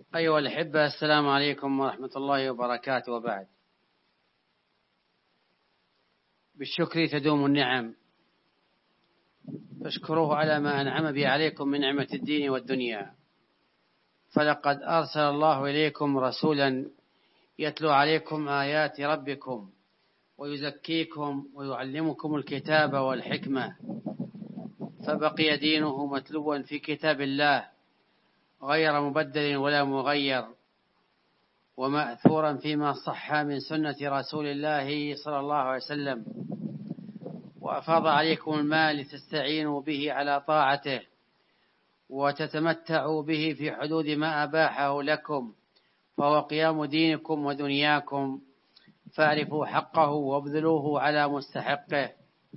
أيها الأحبة، السلام عليكم ورحمة الله وبركاته. وبعد، بالشكر تدوم النعم، فاشكروه على ما أنعم به عليكم من نعمة الدين والدنيا. فلقد أرسل الله إليكم رسولا يتلو عليكم آيات ربكم ويزكيكم ويعلمكم الكتاب والحكمة، فبقي دينه متلوا في كتاب الله غير مبدل ولا مغير، ومأثورا فيما صح من سنة رسول الله صلى الله عليه وسلم، وأفاض عليكم المال لتستعينوا به على طاعته وتتمتعوا به في حدود ما أباحه لكم، فهو قيام دينكم ودنياكم، فاعرفوا حقه وابذلوه على مستحقه.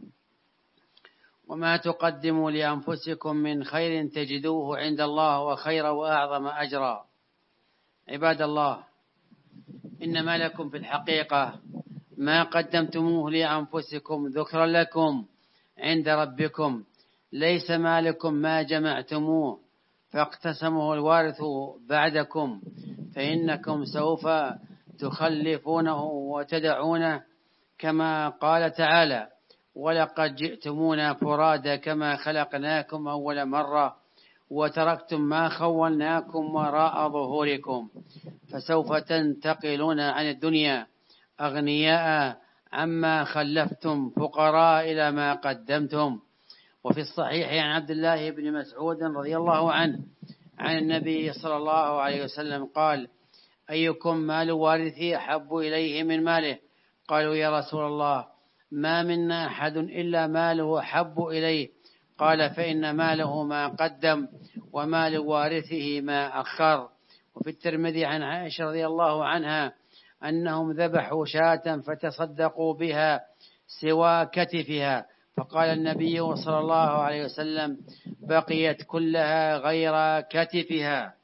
وما تقدموا لأنفسكم من خير تجدوه عند الله وخيرا وأعظم أجرا. عباد الله، إنما لكم في الحقيقة ما قدمتموه لأنفسكم ذكرا لكم عند ربكم، ليس مالكم ما جمعتموه فاقتسمه الوارث بعدكم، فإنكم سوف تخلفونه وتدعونه، كما قال تعالى: ولقد جئتمونا فرادا كما خلقناكم أول مرة وتركتم ما خولناكم وراء ظهوركم، فسوف تنتقلون عن الدنيا أغنياء عما خلفتم، فقراء إلى ما قدمتم. وفي الصحيح عن عبد الله بن مسعود رضي الله عنه عن النبي صلى الله عليه وسلم قال: أيكم مال وارثي أحب إليه من ماله؟ قالوا: يا رسول الله، ما منا أحد إلا ماله أحب إليه. قال: فإن ماله ما قدم ومال وارثه ما أخر. وفي الترمذي عن عائشة رضي الله عنها أنهم ذبحوا شاة فتصدقوا بها سوى كتفها، فقال النبي صلى الله عليه وسلم: بقيت كلها غير كتفها.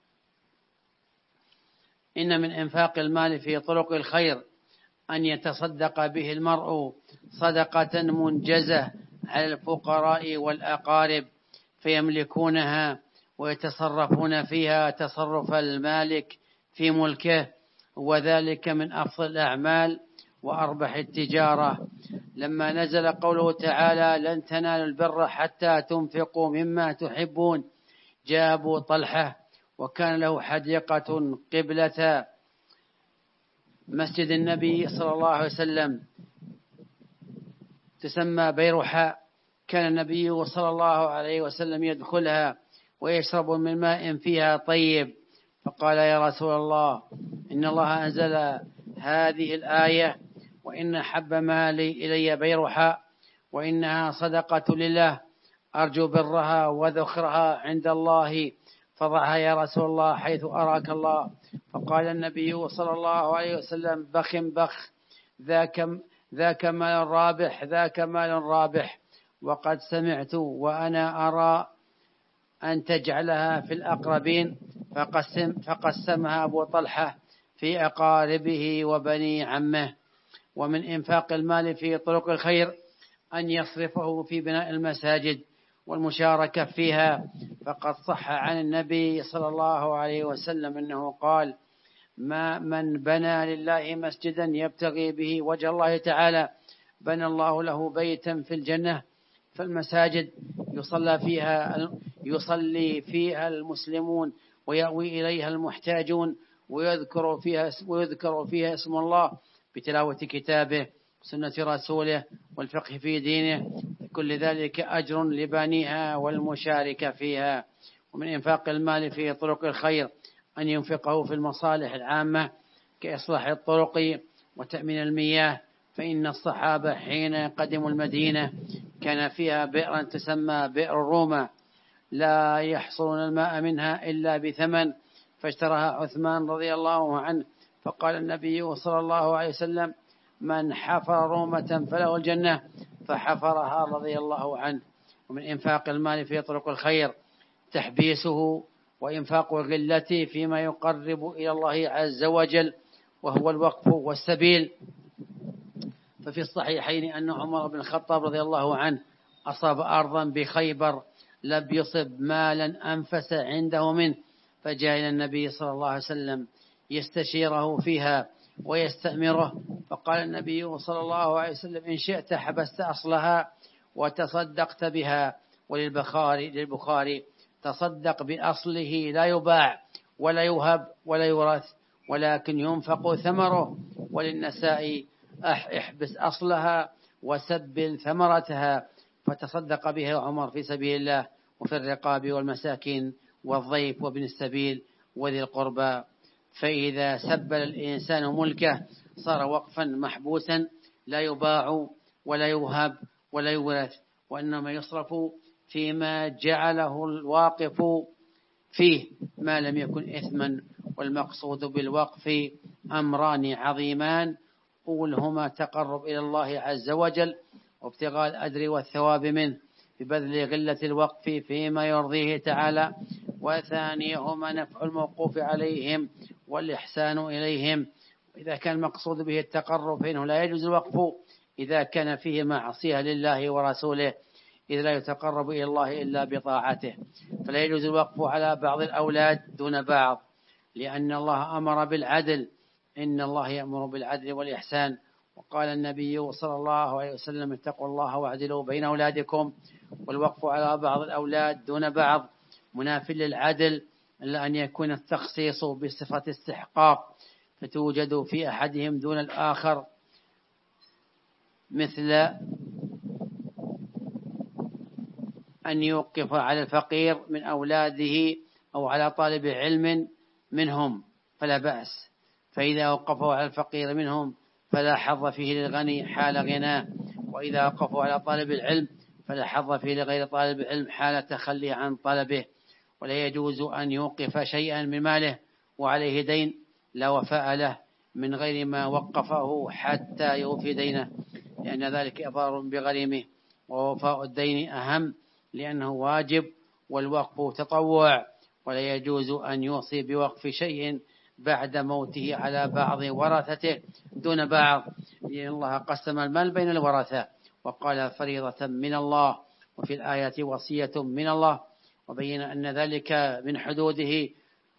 إن من إنفاق المال في طرق الخير أن يتصدق به المرء صدقة منجزة على الفقراء والأقارب فيملكونها ويتصرفون فيها تصرف المالك في ملكه، وذلك من أفضل الأعمال وأربح التجارة. لما نزل قوله تعالى: لن تنالوا البر حتى تنفقوا مما تحبون، جاء أبو طلحة وكان له حديقة قبلة مسجد النبي صلى الله عليه وسلم تسمى بيرحاء، كان النبي صلى الله عليه وسلم يدخلها ويشرب من ماء فيها طيب، فقال: يا رسول الله، إن الله أنزل هذه الآية: وإن أحب مالي إلي بيرحاء، وإنها صدقة لله، أرجو برها وذخرها عند الله، فضعها يا رسول الله حيث أراك الله. فقال النبي صلى الله عليه وسلم: بخ بخ، ذاك مال رابح، ذاك مال رابح. وقد سمعت وأنا أرى أن تجعلها في الأقربين. فقسمها أبو طلحة في أقاربه وبني عمه. ومن إنفاق المال في طرق الخير أن يصرفه في بناء المساجد والمشاركة فيها، فقد صح عن النبي صلى الله عليه وسلم أنه قال: ما من بنى لله مسجدا يبتغي به وجه الله تعالى بنى الله له بيتا في الجنة. فالمساجد يصلي فيها المسلمون ويأوي إليها المحتاجون، ويذكر فيها اسم الله بتلاوة كتابه سنة رسوله والفقه في دينه، كل ذلك أجر لبانيها والمشاركة فيها. ومن إنفاق المال في طرق الخير أن ينفقه في المصالح العامة كإصلاح الطرق وتأمين المياه، فإن الصحابة حين قدموا المدينة كان فيها بئرا تسمى بئر روما لا يحصلون الماء منها إلا بثمن، فاشتراها عثمان رضي الله عنه، فقال النبي صلى الله عليه وسلم: من حفر رومة فله الجنة، فحفرها رضي الله عنه. ومن إنفاق المال في طرق الخير تحبيسه وإنفاق غلته فيما يقرب إلى الله عز وجل، وهو الوقف والسبيل. ففي الصحيحين أن عمر بن الخطاب رضي الله عنه أصاب أرضا بخيبر لم يصب مالا أنفس عنده منه، فجاء إلى النبي صلى الله عليه وسلم يستشيره فيها ويستأمره، فقال النبي صلى الله عليه وسلم: إن شئت حبست أصلها وتصدقت بها. للبخاري: تصدق بأصله لا يباع ولا يوهب ولا يورث ولكن ينفق ثمره. وللنسائي: احبس أصلها وسبل ثمرتها. فتصدق بها عمر في سبيل الله وفي الرقاب والمساكين والضيف وابن السبيل وذي القربى. فإذا سبل الإنسان ملكه صار وقفا محبوسا لا يباع ولا يوهب ولا يورث، وإنما يصرف فيما جعله الواقف فيه ما لم يكن إثما. والمقصود بالوقف أمران عظيمان: أولهما تقرب إلى الله عز وجل وابتغاء الأجر والثواب منه ببذل غلة الوقف فيما يرضيه تعالى، وثانيهما نفع الموقوف عليهم والإحسان إليهم. إذا كان المقصود به التقرب فإنه لا يجوز الوقف إذا كان فيه معصية لله ورسوله، إذ لا يتقرب إلى الله إلا بطاعته. فلا يجوز الوقف على بعض الأولاد دون بعض، لأن الله أمر بالعدل: إن الله يأمر بالعدل والإحسان. وقال النبي صلى الله عليه وسلم: اتقوا الله واعدلوا بين أولادكم. والوقف على بعض الأولاد دون بعض مناف للعدل، إلا أن يكون التخصيص بصفة استحقاق فتوجد في أحدهم دون الآخر، مثل أن يوقف على الفقير من أولاده أو على طالب علم منهم فلا بأس، فإذا أوقفوا على الفقير منهم فلا حظ فيه للغني حال غناه، وإذا أوقفوا على طالب العلم فلا حظ فيه لغير طالب العلم حال تخلي عن طلبه. ولا يجوز أن يوقف شيئا من ماله وعليه دين لا وفاء له من غير ما وقفه حتى يوفي دينه، لأن ذلك إضرار بغريمه، ووفاء الدين أهم لأنه واجب والوقف تطوع. ولا يجوز أن يوصي بوقف شيء بعد موته على بعض ورثته دون بعض، لأن الله قسم المال بين الورثة وقال: فريضة من الله، وفي الآية: وصية من الله، وبين أن ذلك من حدوده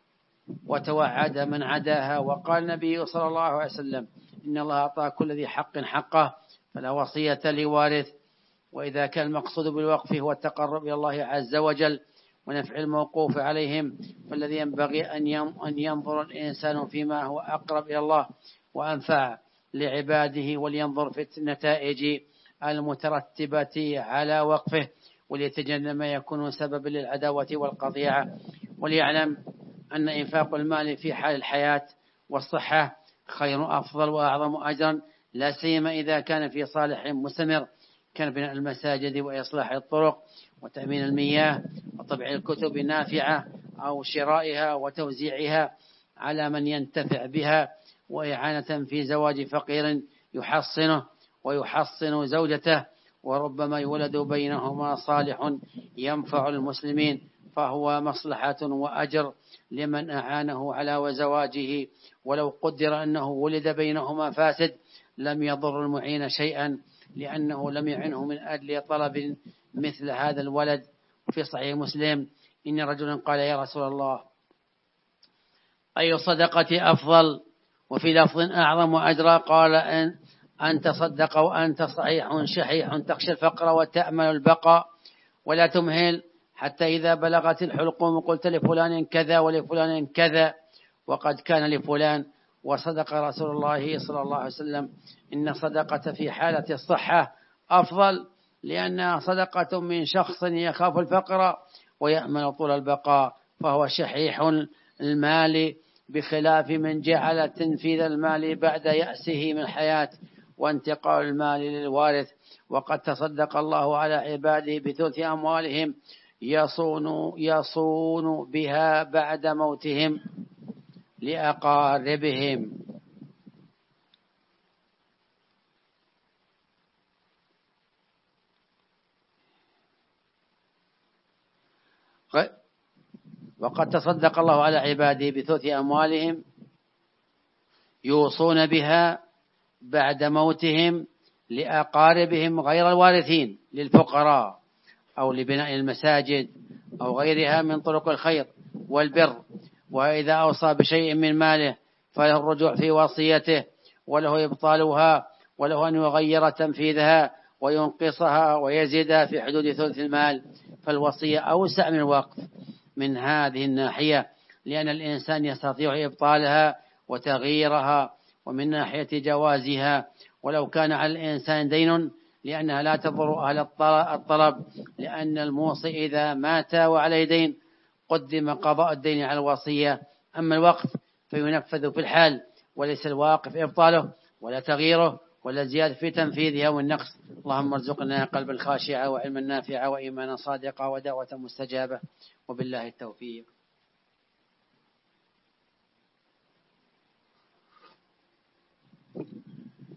وتوعد من عداها. وقال النبي صلى الله عليه وسلم: إن الله أعطى كل ذي حق حقه فلا وصية لوارث. وإذا كان المقصود بالوقف هو التقرب إلى الله عز وجل ونفع الموقوف عليهم، فالذي ينبغي أن ينظر الإنسان فيما هو أقرب إلى الله وأنفع لعباده، ولينظر في النتائج المترتبة على وقفه، وليتجنب ما يكون سببا للعداوة والقطيعة. وليعلم أن إنفاق المال في حال الحياة والصحة خير أفضل وأعظم أجرا، لا سيما إذا كان في صالح مستمر، كان بناء المساجد وإصلاح الطرق وتأمين المياه وطبع الكتب النافعة أو شرائها وتوزيعها على من ينتفع بها، وإعانة في زواج فقير يحصنه ويحصن زوجته، وربما يولد بينهما صالح ينفع المسلمين، فهو مصلحة وأجر لمن أعانه على زواجه. ولو قدر أنه ولد بينهما فاسد لم يضر المعين شيئا، لأنه لم يعنه من أجل طلب مثل هذا الولد. في صحيح مسلم: إن رجلا قال: يا رسول الله، أي الصدقة أفضل؟ وفي لفظ: أعظم أجرا؟ قال: أن تصدق وأنت صحيح شحيح تخشى الفقر وتأمل البقاء ولا تمهل حتى إذا بلغت الحلقوم قلت لفلان كذا ولفلان كذا وقد كان لفلان. وصدق رسول الله صلى الله عليه وسلم: إن الصدقة في حالة الصحة أفضل، لأنها صدقة من شخص يخاف الفقر ويأمل طول البقاء، فهو شحيح المال، بخلاف من جعل تنفيذ المال بعد يأسه من الحياة وانتقال المال للوارث. وقد تصدق الله على عباده بثلث أموالهم يصون بها بعد موتهم لأقاربهم. وقد تصدق الله على عباده بثلث أموالهم يوصون بها بعد موتهم لأقاربهم غير الوارثين، للفقراء أو لبناء المساجد أو غيرها من طرق الخير والبر، وإذا أوصى بشيء من ماله فله الرجوع في وصيته، وله إبطالها، وله أن يغير تنفيذها وينقصها ويزيدها في حدود ثلث المال. فالوصية أوسع من الوقف من هذه الناحية، لأن الإنسان يستطيع إبطالها وتغييرها، ومن ناحية جوازها. ولو كان على الإنسان دين لأنها لا تضر أهل الطلب، لأن الموصي إذا مات وعليه دين قدم قضاء الدين على الوصية. أما الوقف فينفذ في الحال، وليس الواقف إبطاله ولا تغييره ولا زيادة في تنفيذها والنقص. اللهم ارزقنا قلبا خاشعا وعلما نافعا وإيمانا صادقا ودعوة مستجابة، وبالله التوفيق.